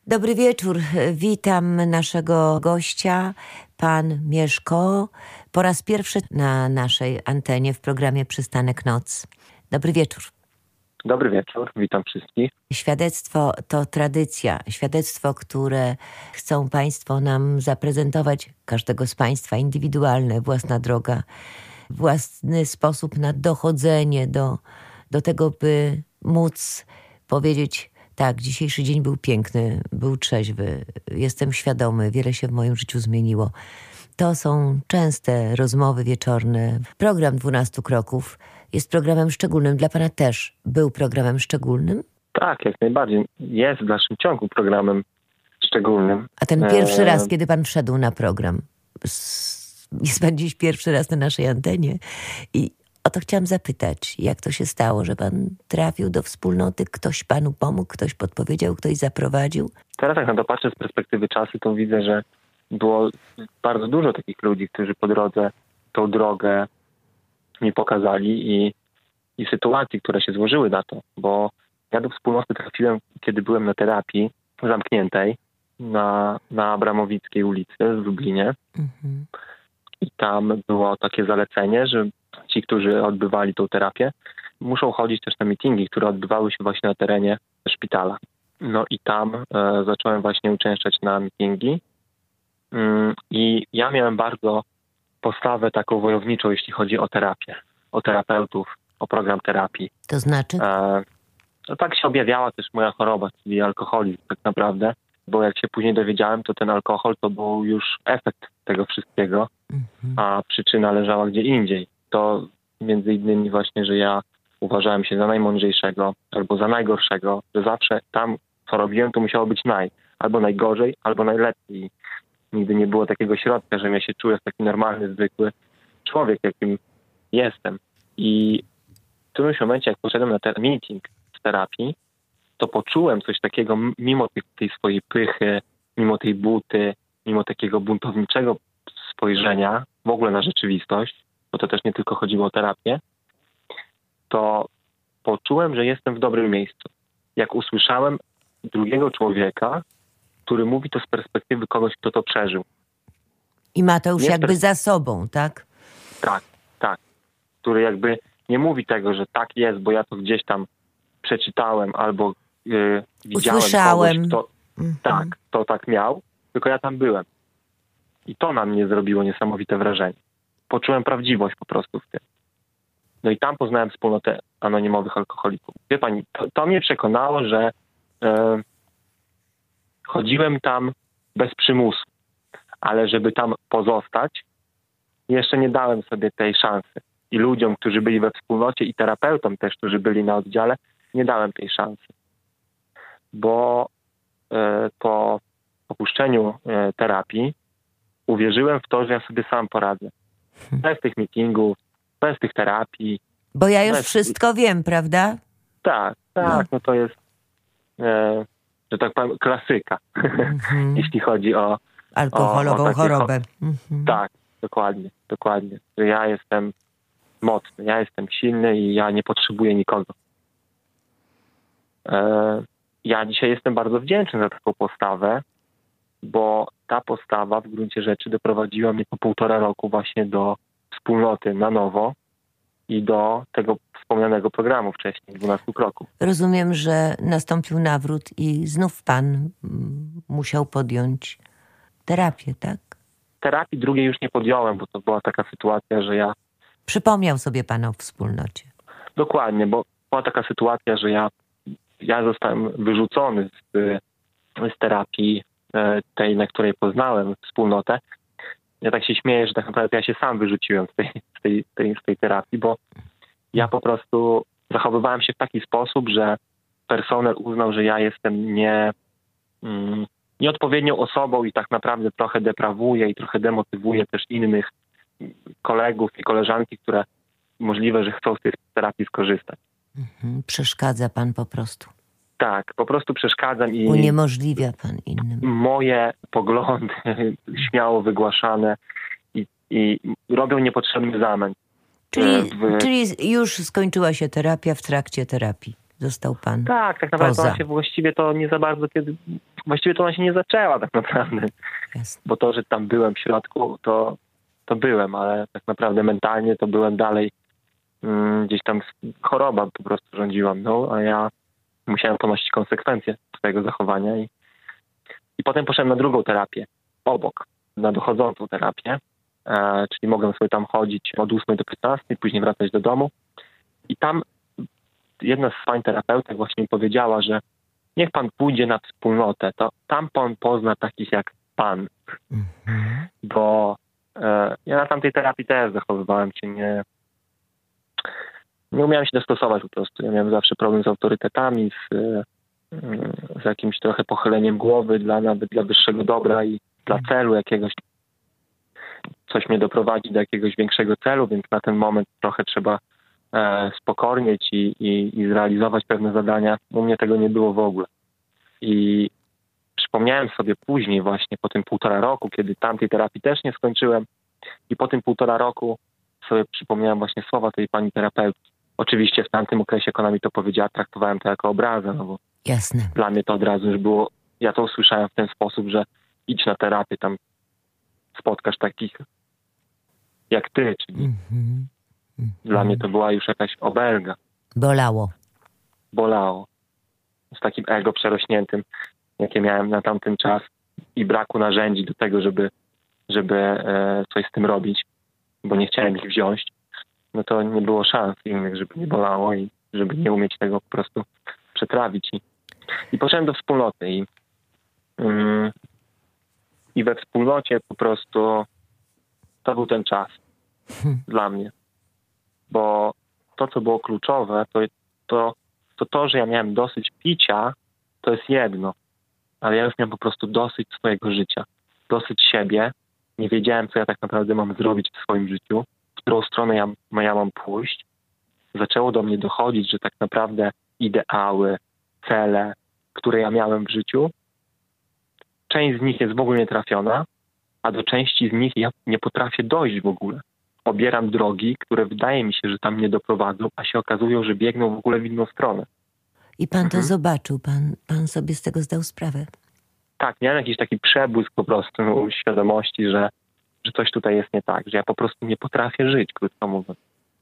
Dobry wieczór. Witam naszego gościa, pan Mieszko, po raz pierwszy na naszej antenie w programie Przystanek Noc. Dobry wieczór. Dobry wieczór, witam wszystkich. Świadectwo to tradycja, świadectwo, które chcą państwo nam zaprezentować, każdego z państwa, indywidualne, własna droga, własny sposób na dochodzenie do tego, by móc powiedzieć: tak, dzisiejszy dzień był piękny, był trzeźwy, jestem świadomy, wiele się w moim życiu zmieniło. To są częste rozmowy wieczorne. Program 12 kroków jest programem szczególnym. Dla pana też był programem szczególnym? Tak, jak najbardziej. Jest w dalszym ciągu programem szczególnym. A ten pierwszy raz, kiedy pan wszedł na program, jest pan dziś pierwszy raz na naszej antenie i o to chciałam zapytać, jak to się stało, że pan trafił do wspólnoty, ktoś panu pomógł, ktoś podpowiedział, ktoś zaprowadził? Teraz jak na to patrzę z perspektywy czasu, to widzę, że było bardzo dużo takich ludzi, którzy po drodze tą drogę mi pokazali i sytuacji, które się złożyły na to, bo ja do wspólnoty trafiłem, kiedy byłem na terapii zamkniętej na Abramowickiej ulicy w Lublinie. Mhm. I tam było takie zalecenie, że ci, którzy odbywali tą terapię, muszą chodzić też na mityngi, które odbywały się właśnie na terenie szpitala. No i tam zacząłem właśnie uczęszczać na mityngi i ja miałem bardzo postawę taką wojowniczą, jeśli chodzi o terapię, o terapeutów, o program terapii. To znaczy? No tak się objawiała też moja choroba, czyli alkoholizm tak naprawdę, bo jak się później dowiedziałem, to ten alkohol to był już efekt tego wszystkiego, a przyczyna leżała gdzie indziej. To między innymi właśnie, że ja uważałem się za najmądrzejszego albo za najgorszego, że zawsze tam, co robiłem, to musiało być albo najgorzej, albo najlepiej. Nigdy nie było takiego środka, że ja się czuję jak taki normalny, zwykły człowiek, jakim jestem. I w którymś momencie, jak poszedłem na ten meeting w terapii, to poczułem coś takiego, mimo tej swojej pychy, mimo tej buty, mimo takiego buntowniczego spojrzenia w ogóle na rzeczywistość, bo to też nie tylko chodziło o terapię, to poczułem, że jestem w dobrym miejscu. Jak usłyszałem drugiego człowieka, który mówi to z perspektywy kogoś, kto to przeżył. I ma to już jakby za sobą, tak? Tak. Który jakby nie mówi tego, że tak jest, bo ja to gdzieś tam przeczytałem albo widziałem usłyszałem kogoś, kto tak miał, tylko ja tam byłem. I to na mnie zrobiło niesamowite wrażenie. Poczułem prawdziwość po prostu w tym. No i tam poznałem wspólnotę anonimowych alkoholików. Wie pani, to mnie przekonało, że chodziłem tam bez przymusu, ale żeby tam pozostać, jeszcze nie dałem sobie tej szansy. I ludziom, którzy byli we wspólnocie, i terapeutom też, którzy byli na oddziale, nie dałem tej szansy. Bo po opuszczeniu terapii uwierzyłem w to, że ja sobie sam poradzę. Bez tych meetingów, bez tych terapii. Bo ja już wszystko wiem, prawda? Tak, no to jest, że tak powiem, klasyka, jeśli chodzi o alkoholową chorobę. Tak, dokładnie. Że ja jestem mocny, ja jestem silny i ja nie potrzebuję nikogo. Ja dzisiaj jestem bardzo wdzięczny za taką postawę, bo ta postawa w gruncie rzeczy doprowadziła mnie po 1,5 roku właśnie do wspólnoty na nowo i do tego wspomnianego programu wcześniej, 12 kroków. Rozumiem, że nastąpił nawrót i znów pan musiał podjąć terapię, tak? Terapii drugiej już nie podjąłem, bo to była taka sytuacja, że ja... Przypomniał sobie pan o wspólnocie. Dokładnie, bo była taka sytuacja, że ja zostałem wyrzucony z terapii tej, na której poznałem wspólnotę. Ja tak się śmieję, że tak naprawdę ja się sam wyrzuciłem z tej terapii, bo ja po prostu zachowywałem się w taki sposób, że personel uznał, że ja jestem nieodpowiednią osobą i tak naprawdę trochę deprawuję i trochę demotywuję też innych kolegów i koleżanki, które możliwe, że chcą z tej terapii skorzystać. Przeszkadza pan po prostu. Tak, po prostu przeszkadzam i... Uniemożliwia pan innym. Moje poglądy śmiało wygłaszane i robią niepotrzebny zamęt. Czyli już skończyła się terapia w trakcie terapii. został pan Tak naprawdę poza. ona się właściwie to nie za bardzo właściwie to ona się nie zaczęła tak naprawdę. Jasne. Bo to, że tam byłem w środku, to byłem, ale tak naprawdę mentalnie to byłem dalej gdzieś tam choroba po prostu rządziła mną, a ja musiałem ponosić konsekwencje swojego zachowania i potem poszedłem na drugą terapię obok, na dochodzącą terapię, czyli mogłem sobie tam chodzić od 8 do 15, później wracać do domu i tam jedna z pań terapeutek właśnie mi powiedziała, że niech pan pójdzie na wspólnotę, to tam pan pozna takich jak pan. Bo ja na tamtej terapii też zachowywałem się nie umiałem się dostosować po prostu. Ja miałem zawsze problem z autorytetami, z jakimś trochę pochyleniem głowy nawet dla wyższego dobra i dla celu jakiegoś. Coś mnie doprowadzi do jakiegoś większego celu, więc na ten moment trochę trzeba spokornieć i zrealizować pewne zadania. U mnie tego nie było w ogóle. I przypomniałem sobie później właśnie po tym 1,5 roku, kiedy tamtej terapii też nie skończyłem i po tym 1,5 roku sobie przypomniałem właśnie słowa tej pani terapeutki. Oczywiście w tamtym okresie, jak ona mi to powiedziała, traktowałem to jako obrazę, no bo Jasne. dla mnie to od razu już było, ja to usłyszałem w ten sposób, że idź na terapię, tam spotkasz takich jak ty, czyli dla mnie to była już jakaś obelga. Bolało. Z takim ego przerośniętym, jakie miałem na tamten czas i braku narzędzi do tego, żeby coś z tym robić, bo nie chciałem ich wziąć, no to nie było szans innych, żeby nie bolało i żeby nie umieć tego po prostu przetrawić. I poszedłem do wspólnoty i we wspólnocie po prostu to był ten czas dla mnie. Bo to, co było kluczowe, to, że ja miałem dosyć picia, to jest jedno. Ale ja już miałem po prostu dosyć swojego życia. Dosyć siebie. Nie wiedziałem, co ja tak naprawdę mam zrobić w swoim życiu. W którą stronę ja mam pójść. Zaczęło do mnie dochodzić, że tak naprawdę ideały, cele, które ja miałem w życiu, część z nich jest w ogóle nietrafiona, a do części z nich ja nie potrafię dojść w ogóle. Obieram drogi, które wydaje mi się, że tam mnie doprowadzą, a się okazują, że biegną w ogóle w inną stronę. I pan to zobaczył, pan sobie z tego zdał sprawę. Tak, miałem jakiś taki przebłysk po prostu świadomości, że coś tutaj jest nie tak, że ja po prostu nie potrafię żyć, krótko mówiąc.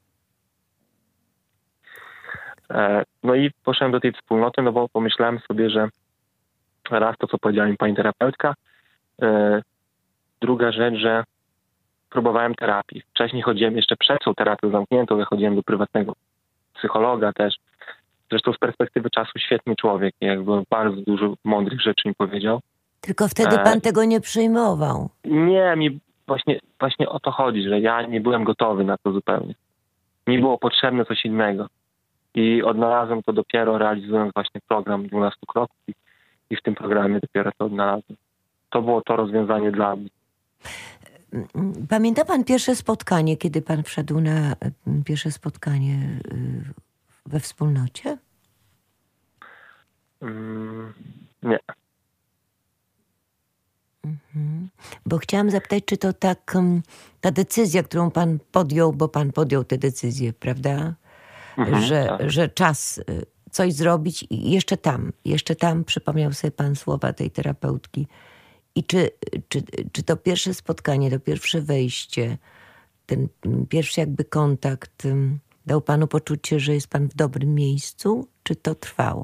No i poszedłem do tej wspólnoty, no bo pomyślałem sobie, że raz to, co powiedziała mi pani terapeutka, druga rzecz, że próbowałem terapii. Wcześniej chodziłem jeszcze przed tą terapią zamkniętą, ja chodziłem do prywatnego psychologa też. Zresztą z perspektywy czasu świetny człowiek, jakby bardzo dużo mądrych rzeczy mi powiedział. Tylko wtedy pan tego nie przyjmował. Nie, mi właśnie o to chodzi, że ja nie byłem gotowy na to zupełnie. Mi było potrzebne coś innego. I odnalazłem to dopiero realizując właśnie program 12 kroków i w tym programie dopiero to odnalazłem. To było to rozwiązanie dla mnie. Pamięta pan pierwsze spotkanie, kiedy pan wszedł na pierwsze spotkanie we wspólnocie? Nie. Bo chciałam zapytać, czy to tak ta decyzja, którą pan podjął, bo pan podjął tę decyzję, prawda? Że czas coś zrobić i jeszcze tam przypomniał sobie pan słowa tej terapeutki. I czy to pierwsze spotkanie, to pierwsze wejście, ten pierwszy jakby kontakt dał panu poczucie, że jest pan w dobrym miejscu? Czy to trwało?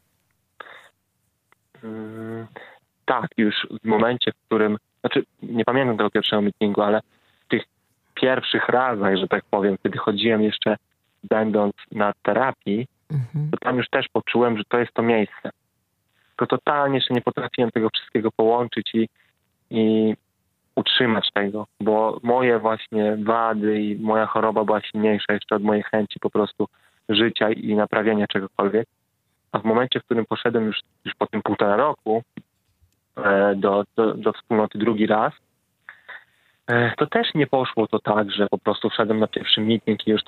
Tak, już w momencie, w którym... Znaczy, nie pamiętam tego pierwszego meetingu, ale w tych pierwszych razach, że tak powiem, kiedy chodziłem jeszcze będąc na terapii, to tam już też poczułem, że to jest to miejsce. Tylko totalnie jeszcze nie potrafiłem tego wszystkiego połączyć i utrzymać tego, bo moje właśnie wady i moja choroba była silniejsza jeszcze od mojej chęci po prostu życia i naprawienia czegokolwiek. A w momencie, w którym poszedłem już po tym 1,5 roku do wspólnoty drugi raz, to też nie poszło to tak, że po prostu wszedłem na pierwszy meeting i już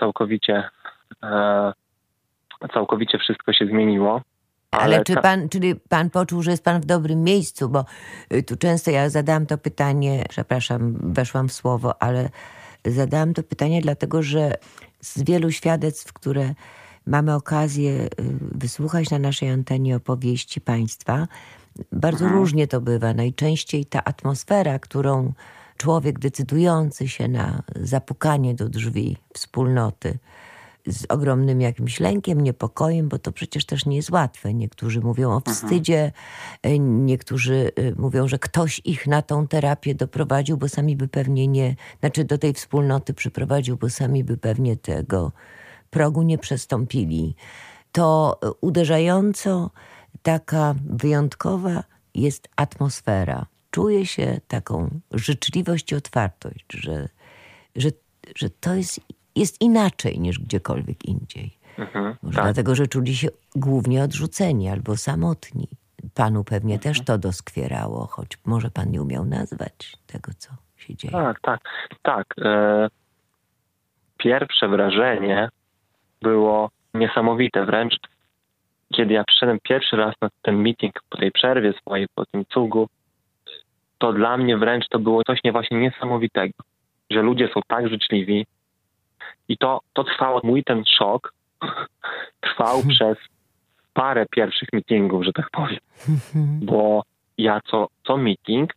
całkowicie wszystko się zmieniło. Ale czyli pan poczuł, że jest pan w dobrym miejscu? Bo tu często ja zadałam to pytanie, przepraszam, weszłam w słowo, ale zadałam to pytanie dlatego, że z wielu świadectw, które mamy okazję wysłuchać na naszej antenie opowieści państwa. Bardzo różnie to bywa. Najczęściej ta atmosfera, którą człowiek decydujący się na zapukanie do drzwi wspólnoty z ogromnym jakimś lękiem, niepokojem, bo to przecież też nie jest łatwe. Niektórzy mówią o wstydzie, niektórzy mówią, że ktoś ich na tą terapię doprowadził, bo sami by pewnie nie, znaczy do tej wspólnoty przyprowadził, bo sami by pewnie tego progu nie przestąpili. To uderzająco taka wyjątkowa jest atmosfera. Czuje się taką życzliwość i otwartość, że to jest inaczej niż gdziekolwiek indziej. Może dlatego, że czuli się głównie odrzuceni albo samotni. Panu pewnie też to doskwierało, choć może pan nie umiał nazwać tego, co się dzieje. Tak. Pierwsze wrażenie było niesamowite wręcz. Kiedy ja przyszedłem pierwszy raz na ten meeting po tej przerwie swojej, po tym cugu, to dla mnie wręcz to było coś właśnie niesamowitego, że ludzie są tak życzliwi i to trwało, mój ten szok trwał przez parę pierwszych meetingów, że tak powiem, bo ja co meeting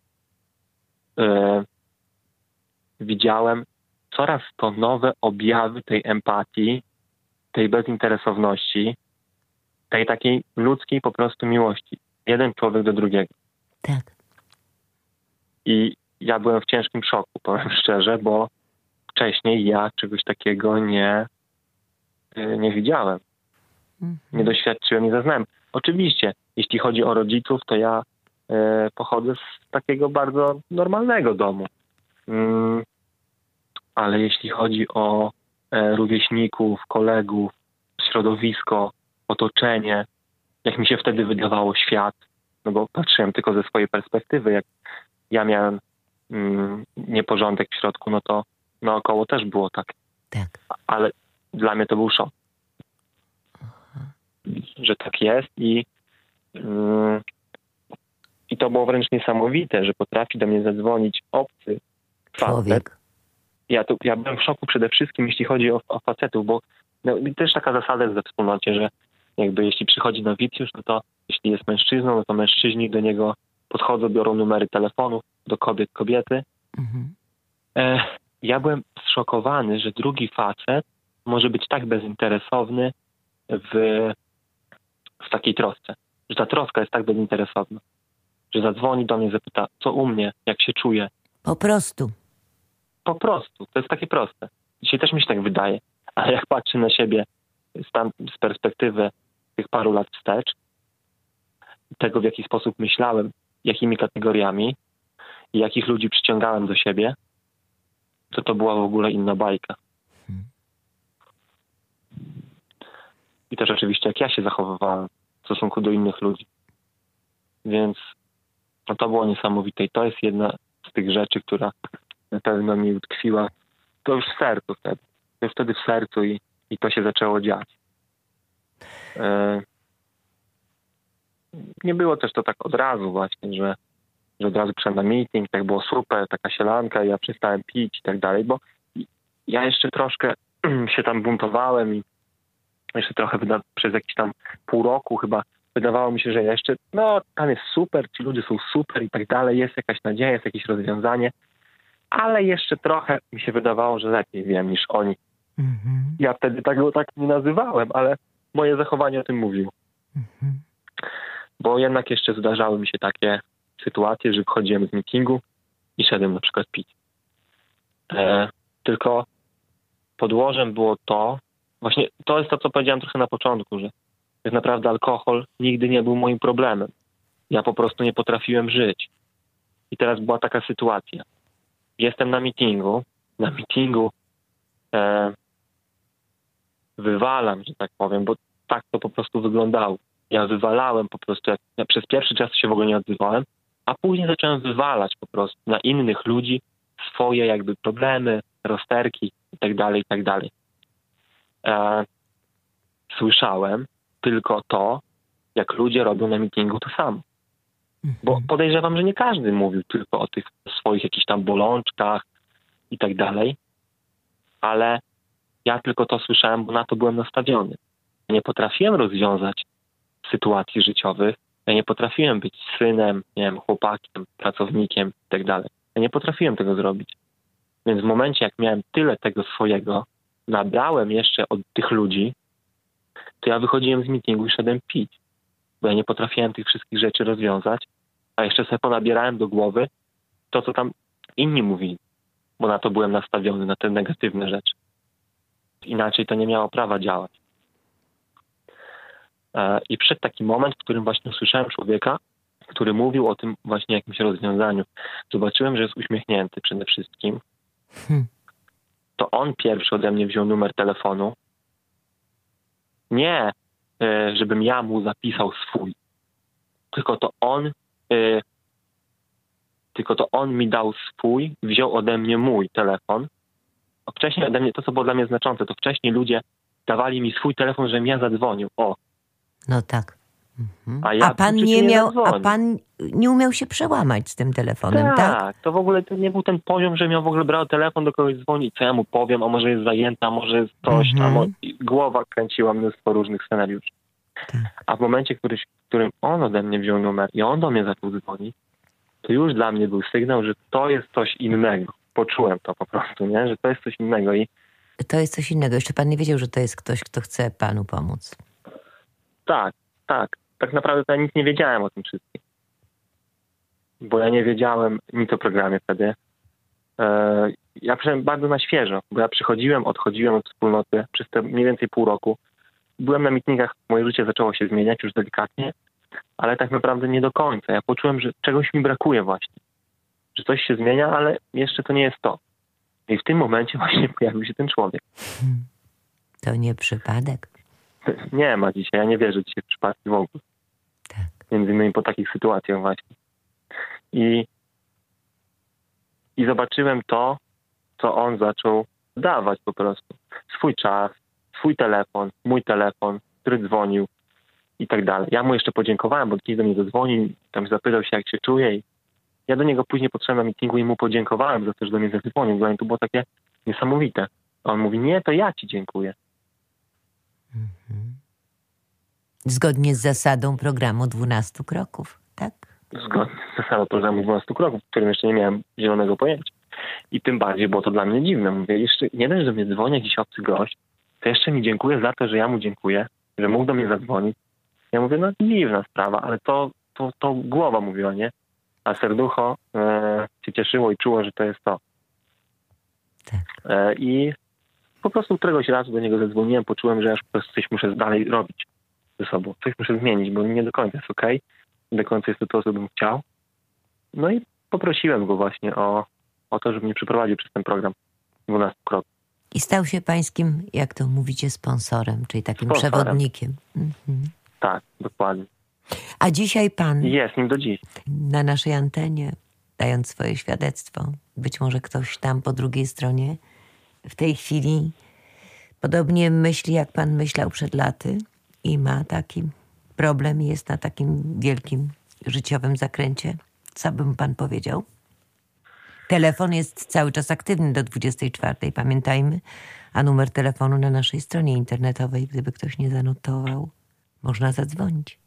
widziałem coraz to nowe objawy tej empatii, tej bezinteresowności, tej takiej ludzkiej po prostu miłości. Jeden człowiek do drugiego. Tak. I ja byłem w ciężkim szoku, powiem szczerze, bo wcześniej ja czegoś takiego nie widziałem. Nie doświadczyłem, nie zaznałem. Oczywiście, jeśli chodzi o rodziców, to ja pochodzę z takiego bardzo normalnego domu. Ale jeśli chodzi o rówieśników, kolegów, środowisko, otoczenie, jak mi się wtedy wydawało świat, no bo patrzyłem tylko ze swojej perspektywy, jak ja miałem nieporządek w środku, no to naokoło też było tak. Ale dla mnie to był szok. Że tak jest i to było wręcz niesamowite, że potrafi do mnie zadzwonić obcy facet. Ja byłem w szoku przede wszystkim, jeśli chodzi o facetów, bo też taka zasada jest we wspólnocie, że jakby jeśli przychodzi nowicjusz, no to jeśli jest mężczyzną, no to mężczyźni do niego podchodzą, biorą numery telefonów, do kobiet kobiety. Ja byłem zszokowany, że drugi facet może być tak bezinteresowny w takiej trosce. Że ta troska jest tak bezinteresowna. Że zadzwoni do mnie, zapyta, co u mnie, jak się czuję. Po prostu. To jest takie proste. Dzisiaj też mi się tak wydaje. Ale jak patrzę na siebie z perspektywy tych paru lat wstecz, tego w jaki sposób myślałem, jakimi kategoriami i jakich ludzi przyciągałem do siebie, to była w ogóle inna bajka. I też oczywiście jak ja się zachowywałem w stosunku do innych ludzi. Więc to było niesamowite i to jest jedna z tych rzeczy, która na pewno mi utkwiła. To już w sercu wtedy. To już wtedy w sercu i to się zaczęło dziać. Nie było też to tak od razu właśnie, że od razu przyszedłem na meeting, tak było super, taka sielanka, ja przestałem pić i tak dalej, bo ja jeszcze troszkę się tam buntowałem i jeszcze trochę przez jakiś tam pół roku chyba wydawało mi się, że jeszcze, tam jest super, ci ludzie są super i tak dalej, jest jakaś nadzieja, jest jakieś rozwiązanie, ale jeszcze trochę mi się wydawało, że lepiej wiem niż oni. Ja wtedy tego tak nie nazywałem, ale moje zachowanie o tym mówiło. Bo jednak jeszcze zdarzały mi się takie sytuacje, że wychodziłem z meetingu i szedłem na przykład pić. Tylko podłożem było to, właśnie to jest to, co powiedziałem trochę na początku, że tak naprawdę alkohol nigdy nie był moim problemem. Ja po prostu nie potrafiłem żyć. I teraz była taka sytuacja. Jestem na meetingu wywalam, że tak powiem, bo tak to po prostu wyglądało. Ja wywalałem po prostu, ja przez pierwszy czas się w ogóle nie odzywałem, a później zacząłem wywalać po prostu na innych ludzi swoje jakby problemy, rozterki itd. Słyszałem tylko to, jak ludzie robią na meetingu to samo. Bo podejrzewam, że nie każdy mówił tylko o tych swoich jakichś tam bolączkach i tak dalej, ale ja tylko to słyszałem, bo na to byłem nastawiony. Ja nie potrafiłem rozwiązać sytuacji życiowych. Ja nie potrafiłem być synem, nie wiem, chłopakiem, pracownikiem i tak dalej. Ja nie potrafiłem tego zrobić. Więc w momencie, jak miałem tyle tego swojego, nabrałem jeszcze od tych ludzi, to ja wychodziłem z meetingu i szedłem pić. Bo ja nie potrafiłem tych wszystkich rzeczy rozwiązać, a jeszcze sobie ponabierałem do głowy to, co tam inni mówili. Bo na to byłem nastawiony, na te negatywne rzeczy. Inaczej to nie miało prawa działać. I przyszedł taki moment, w którym właśnie usłyszałem człowieka, który mówił o tym właśnie jakimś rozwiązaniu. Zobaczyłem, że jest uśmiechnięty przede wszystkim. To on pierwszy ode mnie wziął numer telefonu. Nie, żebym ja mu zapisał swój. Tylko to on mi dał swój, wziął ode mnie mój telefon. A wcześniej ode mnie, to co było dla mnie znaczące, to wcześniej ludzie dawali mi swój telefon, żebym ja zadzwonił. O. No tak. A pan nie umiał się przełamać z tym telefonem, tak? Tak, to w ogóle to nie był ten poziom, że ja w ogóle brał telefon, do kogoś dzwoni, co ja mu powiem, a może jest zajęta, a może jest coś, głowa kręciła mnóstwo różnych scenariuszy. Tak. A w momencie, w którym on ode mnie wziął numer i on do mnie zaczął dzwonić, to już dla mnie był sygnał, że to jest coś innego. Poczułem to po prostu, nie? Że to jest coś innego. To jest coś innego. Jeszcze pan nie wiedział, że to jest ktoś, kto chce panu pomóc. Tak. Tak naprawdę to ja nic nie wiedziałem o tym wszystkim. Bo ja nie wiedziałem nic o programie wtedy. Ja przyszedłem bardzo na świeżo, bo ja przychodziłem, odchodziłem od wspólnoty przez te mniej więcej pół roku. Byłem na meetingach, moje życie zaczęło się zmieniać już delikatnie, ale tak naprawdę nie do końca. Ja poczułem, że czegoś mi brakuje właśnie. Że coś się zmienia, ale jeszcze to nie jest to. I w tym momencie właśnie pojawił się ten człowiek. To nie przypadek. Nie ma dzisiaj, ja nie wierzę dzisiaj w przypadki w ogóle. Tak. Między innymi po takich sytuacjach właśnie. I zobaczyłem to, co on zaczął dawać po prostu. Swój czas, swój telefon, mój telefon, który dzwonił i tak dalej. Ja mu jeszcze podziękowałem, bo kiedyś do mnie zadzwonił, tam zapytał się, jak się czuje i ja do niego później podszedłem na meetingu i mu podziękowałem za to, że do mnie zadzwonił. Dla mnie to było takie niesamowite. A on mówi, nie, to ja ci dziękuję. Zgodnie z zasadą programu 12 kroków, tak? Zgodnie z zasadą programu 12 kroków, w którym jeszcze nie miałem zielonego pojęcia. I tym bardziej było to dla mnie dziwne. Mówię, jeszcze nie dość, że mnie dzwoni jakiś obcy gość, to jeszcze mi dziękuję za to, że ja mu dziękuję, że mógł do mnie zadzwonić. Ja mówię, no dziwna sprawa, ale to głowa mówiła, nie? A serducho się cieszyło i czuło, że to jest to. Tak. I po prostu któregoś razu do niego zadzwoniłem, poczułem, że ja już po prostu coś muszę dalej robić ze sobą. Coś muszę zmienić, bo nie do końca jest okej. Nie do końca jest to, co bym chciał. No i poprosiłem go właśnie o to, żeby mnie przeprowadził przez ten program 12 kroków. I stał się pańskim, jak to mówicie, sponsorem, czyli takim przewodnikiem. Tak, dokładnie. A dzisiaj pan jest nim do dziś. Na naszej antenie, dając swoje świadectwo, być może ktoś tam po drugiej stronie w tej chwili podobnie myśli, jak pan myślał przed laty i ma taki problem, jest na takim wielkim życiowym zakręcie. Co by mu pan powiedział? Telefon jest cały czas aktywny do 24:00, pamiętajmy, a numer telefonu na naszej stronie internetowej, gdyby ktoś nie zanotował, można zadzwonić.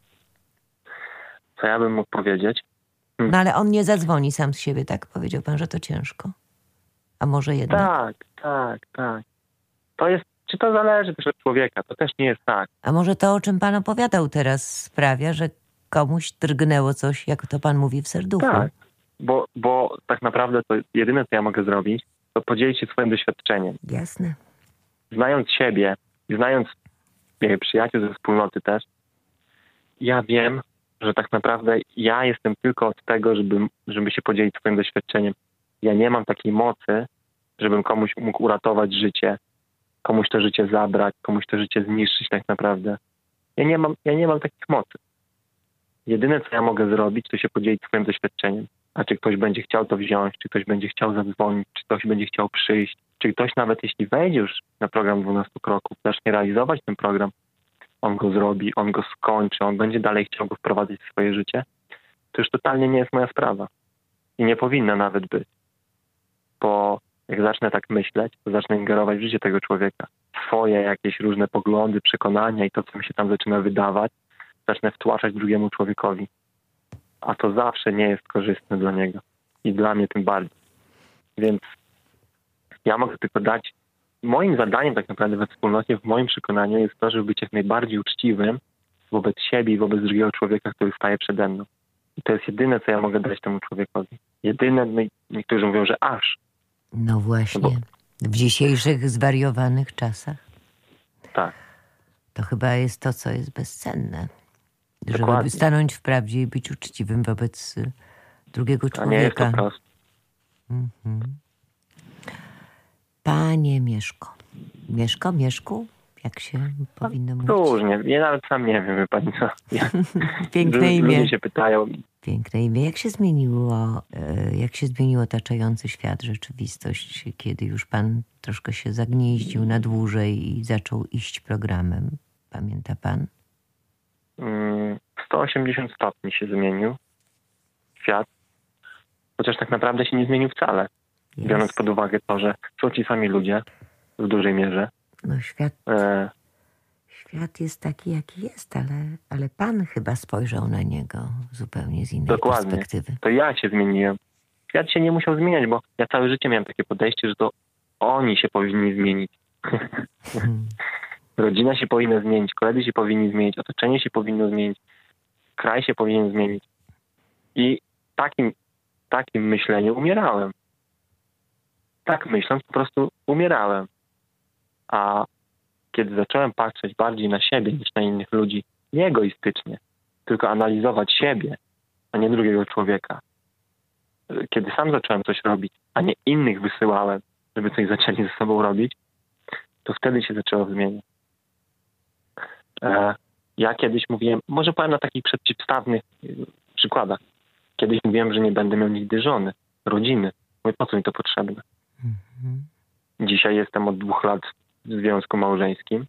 Co ja bym mógł powiedzieć? No ale on nie zadzwoni sam z siebie, tak? Powiedział pan, że to ciężko. A może jednak? Tak. To jest, czy to zależy też od człowieka, to też nie jest tak. A może to, o czym pan opowiadał teraz, sprawia, że komuś drgnęło coś, jak to pan mówi, w serduchu? Tak, bo tak naprawdę to jedyne, co ja mogę zrobić, to podzielić się swoim doświadczeniem. Jasne. Znając siebie i znając przyjaciół ze wspólnoty też, ja wiem, że tak naprawdę ja jestem tylko od tego, żeby się podzielić swoim doświadczeniem. Ja nie mam takiej mocy, żebym komuś mógł uratować życie, komuś to życie zabrać, komuś to życie zniszczyć tak naprawdę. Ja nie mam takich mocy. Jedyne, co ja mogę zrobić, to się podzielić swoim doświadczeniem. A czy ktoś będzie chciał to wziąć, czy ktoś będzie chciał zadzwonić, czy ktoś będzie chciał przyjść, czy ktoś nawet jeśli wejdzie już na program 12 kroków, zacznie realizować ten program, on go zrobi, on go skończy, on będzie dalej chciał go wprowadzić w swoje życie, to już totalnie nie jest moja sprawa. I nie powinna nawet być. Bo jak zacznę tak myśleć, to zacznę ingerować w życie tego człowieka. swoje jakieś różne poglądy, przekonania i to, co mi się tam zaczyna wydawać, zacznę wtłaczać drugiemu człowiekowi. A to zawsze nie jest korzystne dla niego. I dla mnie tym bardziej. Więc ja mogę tylko dać... Moim zadaniem tak naprawdę we wspólnocie, w moim przekonaniu jest to, żeby być jak najbardziej uczciwym wobec siebie i wobec drugiego człowieka, który staje przede mną. I to jest jedyne, co ja mogę dać temu człowiekowi. Jedyne, no niektórzy mówią, że aż. No właśnie. W dzisiejszych zwariowanych czasach. Tak. To chyba jest to, co jest bezcenne. Dokładnie. Żeby stanąć w prawdzie i być uczciwym wobec drugiego człowieka. A nie jest to proste. Panie Mieszko. Mieszku? Jak się powinno mówić? Różnie. Ja nawet sam nie wiem, wie pani co. Piękne imię. Ludzie się pytają. Piękne imię. Jak się zmienił otaczający świat, rzeczywistość, kiedy już pan troszkę się zagnieździł na dłużej i zaczął iść programem? Pamięta pan? 180 stopni się zmienił świat. Chociaż tak naprawdę się nie zmienił wcale. Biorąc pod uwagę to, że są ci sami ludzie w dużej mierze. No świat jest taki, jaki jest, ale pan chyba spojrzał na niego zupełnie z innej perspektywy. To ja się zmieniłem. Świat się nie musiał zmieniać, bo ja całe życie miałem takie podejście, że to oni się powinni zmienić. Rodzina się powinna zmienić, koledzy się powinni zmienić, otoczenie się powinno zmienić, kraj się powinien zmienić. I takim myśleniem umierałem. Tak myśląc po prostu umierałem. A kiedy zacząłem patrzeć bardziej na siebie niż na innych ludzi, nie egoistycznie, tylko analizować siebie, a nie drugiego człowieka. Kiedy sam zacząłem coś robić, a nie innych wysyłałem, żeby coś zaczęli ze sobą robić, to wtedy się zaczęło zmieniać. Ja kiedyś mówiłem, może powiem na takich przeciwstawnych przykładach. Kiedyś mówiłem, że nie będę miał nigdy żony, rodziny. Mówię, po co mi to potrzebne? Dzisiaj jestem od 2 lat w związku małżeńskim.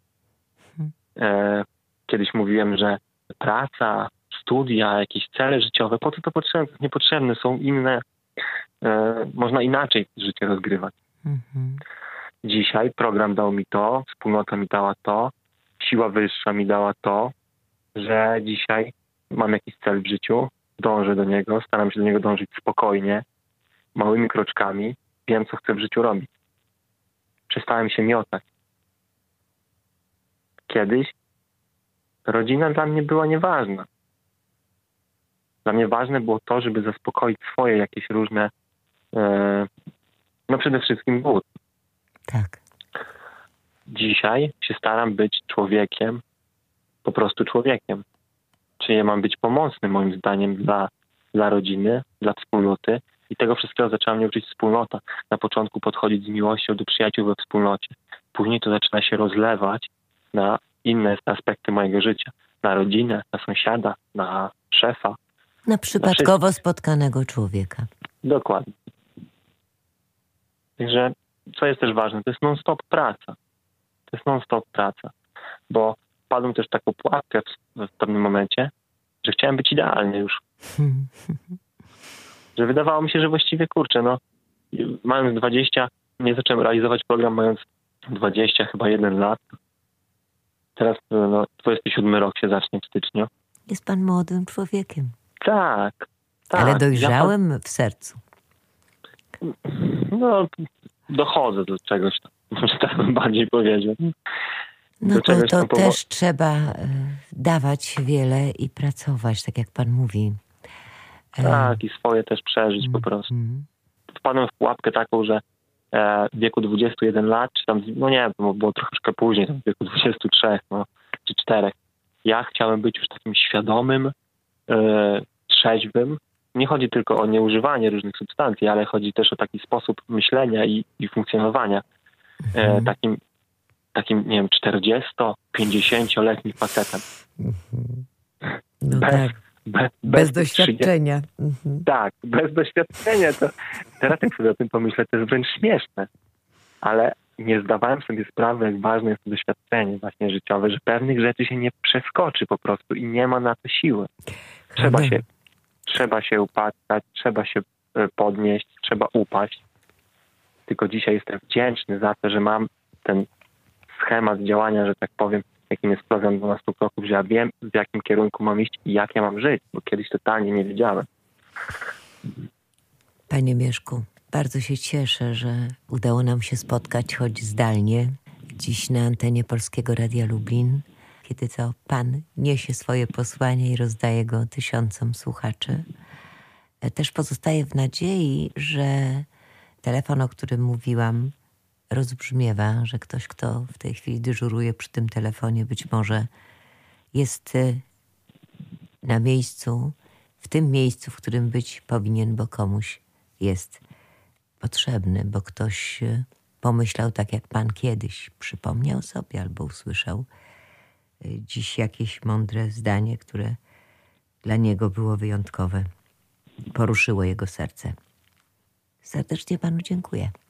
Kiedyś mówiłem, że praca, studia, jakieś cele życiowe, po co to potrzebne? Niepotrzebne, są inne. Można inaczej życie rozgrywać. Dzisiaj program dał mi to, wspólnota mi dała to, siła wyższa mi dała to, że dzisiaj mam jakiś cel w życiu, dążę do niego, staram się do niego dążyć spokojnie, małymi kroczkami, wiem, co chcę w życiu robić. Przestałem się miotać. Kiedyś rodzina dla mnie była nieważna. Dla mnie ważne było to, żeby zaspokoić swoje jakieś różne, no przede wszystkim głód. Tak. Dzisiaj się staram być człowiekiem, po prostu człowiekiem. Czyli ja mam być pomocny moim zdaniem dla rodziny, dla wspólnoty i tego wszystkiego zaczęła mnie uczyć wspólnota. Na początku podchodzić z miłością do przyjaciół we wspólnocie. Później to zaczyna się rozlewać na inne aspekty mojego życia. Na rodzinę, na sąsiada, na szefa. Na przypadkowo spotkanego człowieka. Dokładnie. Także co jest też ważne, to jest non-stop praca. To jest non-stop praca. Bo wpadłem też w taką pułapkę w pewnym momencie, że chciałem być idealny już. Że wydawało mi się, że właściwie mając 20, nie zacząłem realizować program mając 20, chyba 1 lat. Teraz 27 rok się zacznie w styczniu. Jest pan młodym człowiekiem. Tak. Ale dojrzałem w sercu. No, dochodzę do czegoś tam. Może tak bym bardziej powiedział. No to też trzeba dawać wiele i pracować, tak jak pan mówi. Tak, i swoje też przeżyć po prostu. Wpadłem w pułapkę taką, że w wieku 21 lat, czy tam, no nie, było troszeczkę później, tam w wieku 23, czy 4. Ja chciałem być już takim świadomym, trzeźwym. Nie chodzi tylko o nieużywanie różnych substancji, ale chodzi też o taki sposób myślenia i funkcjonowania. Takim, nie wiem, 40-50-letnim facetem. No bez doświadczenia. Tak, bez doświadczenia. To teraz jak sobie o tym pomyślę, to jest wręcz śmieszne. Ale nie zdawałem sobie sprawy, jak ważne jest to doświadczenie właśnie życiowe, że pewnych rzeczy się nie przeskoczy po prostu i nie ma na to siły. Trzeba się upatrzeć, trzeba się podnieść, trzeba upaść. Tylko dzisiaj jestem wdzięczny za to, że mam ten schemat działania, że tak powiem, jakim jest program 12 kroków, że ja wiem, w jakim kierunku mam iść i jak ja mam żyć, bo kiedyś totalnie nie wiedziałem. Panie Mieszku, bardzo się cieszę, że udało nam się spotkać, choć zdalnie, dziś na antenie Polskiego Radia Lublin, kiedy to Pan niesie swoje posłanie i rozdaje go tysiącom słuchaczy. Też pozostaję w nadziei, że telefon, o którym mówiłam, rozbrzmiewa, że ktoś, kto w tej chwili dyżuruje przy tym telefonie, być może jest na miejscu, w tym miejscu, w którym być powinien, bo komuś jest potrzebny, bo ktoś pomyślał tak jak Pan kiedyś, przypomniał sobie albo usłyszał dziś jakieś mądre zdanie, które dla niego było wyjątkowe, poruszyło jego serce. Serdecznie Panu dziękuję.